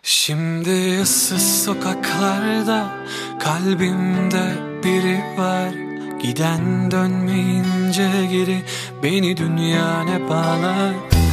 Şimdi ıssız sokaklarda kalbimde biri var. Giden dönmeyince geri beni dünya ne bağlar.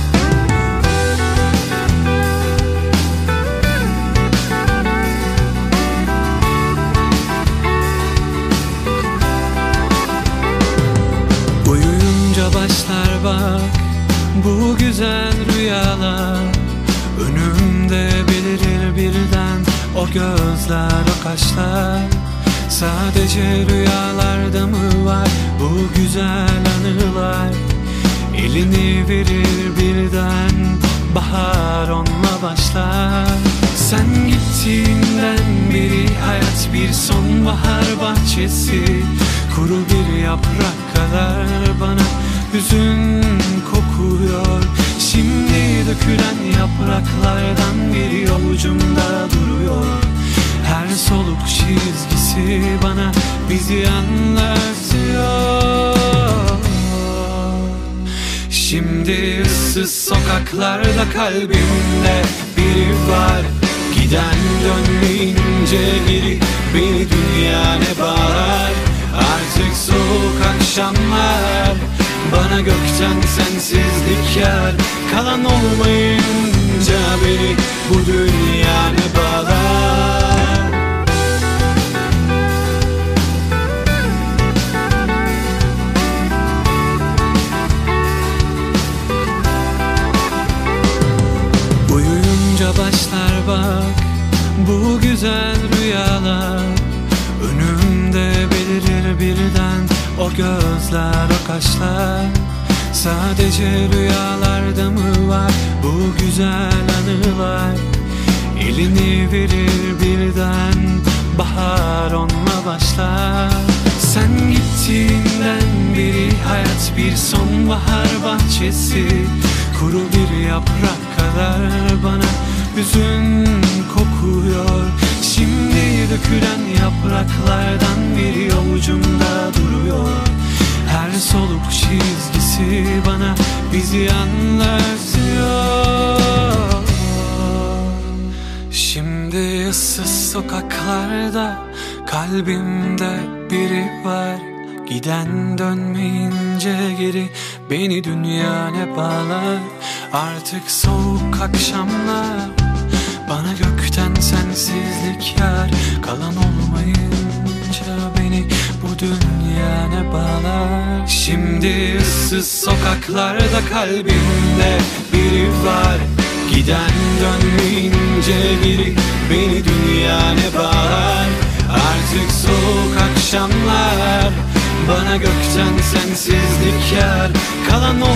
Uyuyunca başlar bak bu güzel rüyalar. Önümde belirir birden o gözler, o kaşlar. Sadece rüyalarda mı var bu güzel anılar? Elini verir birden bahar onunla başlar. Sen gittiğinden beri hayat bir sonbahar bahçesi. Kuru bir yaprak kadar bana hüzün kokuyor. Şimdi dökülen yapraklardan biri avucumda duruyor. Her soluk çizgisi bana bizi anlatıyor. Şimdi ıssız sokaklarda kalbimde biri var. Giden dönmeyince geri beni dünya ne bağlar. Artık soğuk akşamlar bana gökten sensizlik yar. Kalan olmayınca beni bu dünya ne bağlar. Uyuyunca başlar bak bu güzel rüyalar. Önümde belirir birden o gözler, o kaşlar. Sadece rüyalarda mı var bu güzel anılar? Elini verir birden bahar onunla başlar. Sen gittiğinden beri hayat bir sonbahar bahçesi. Kuru bir yaprak kadar bana hüzün kokuyor. Şimdi dökülen yapraklardan biri avucumda duruyor. Her soluk çizgisi bana bizi anlatıyor. Şimdi ıssız sokaklarda kalbimde biri var. Giden dönmeyince geri beni dünya ne bağlar. Artık soğuk akşamlar bana gökten sensizlik yar. Kalan olmayınca beni bu dünya ne bağlar. Şimdi ıssız sokaklarda kalbimde biri var. Giden dönmeyince geri beni dünya ne bağlar. Artık soğuk akşamlar bana gökten sensizlik yar. Kalan